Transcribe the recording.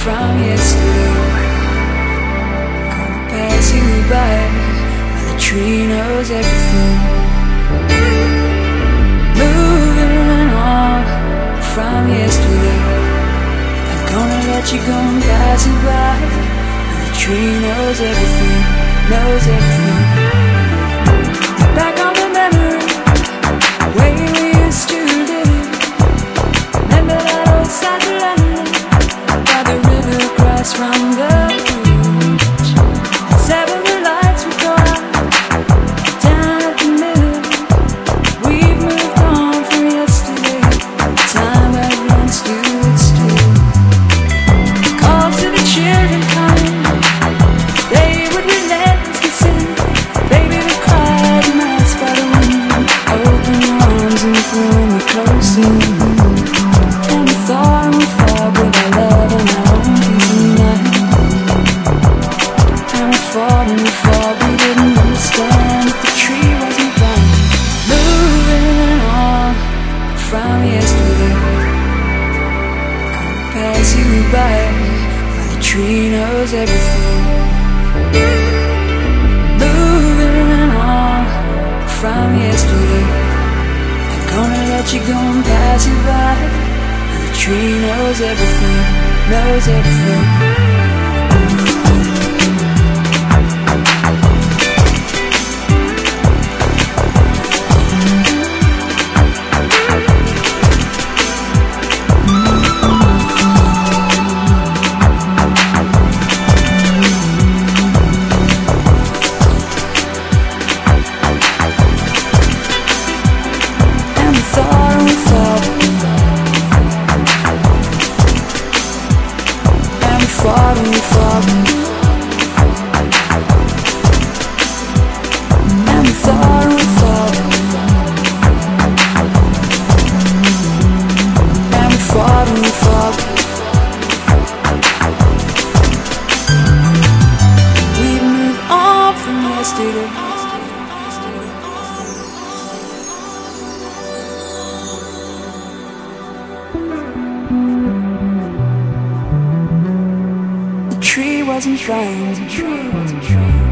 from yesterday. Gonna pass you by while the tree knows everything. Moving on from yesterday. I'm gonna let you go and pass you by while the tree knows everything, knows everything. Back on the memory, the way we used to live. Remember that old side of London, by the river across from the bridge. At 7 the lights would go out, down at the mill. We've moved on from yesterday. Time had run stood still. Call to the children coming, they would relentlessly sing. Baby would cry at nights by the wind. Open your arms and pull me close in. And we thought with our love and our own peace of mind. And we fought, we didn't understand that the tree wasn't blind. Moving on from yesterday. Gonna pass you by while the tree knows everything. Moving on from yesterday. I'm gonna let you go and pass you by. The tree knows everything, knows everything. And we thought, and we thought, and we fought, and we fought, and we thought, and we thought, and we fought, and we fought. We moved on from yesterday. The tree wasn't trying, the tree wasn't trying.